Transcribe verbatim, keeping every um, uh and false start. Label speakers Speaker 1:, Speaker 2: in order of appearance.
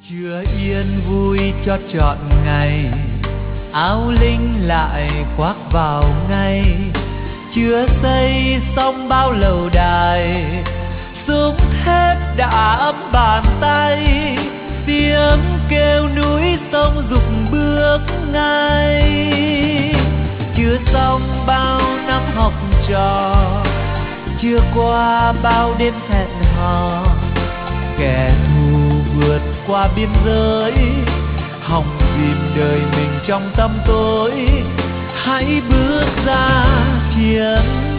Speaker 1: Chưa yên vui cho trọn ngày, áo linh lại khoác vào ngay. Chưa xây xong bao lầu đài, súng thép đã ấm bàn tay. Tiếng kêu núi sông dục bước ngay. Chưa xong bao năm học trò, chưa qua bao đêm hẹn hò. Kẻ thù vượt qua biên giới, hòng dìm đời mình trong tăm tối. Hãy bước ra chiến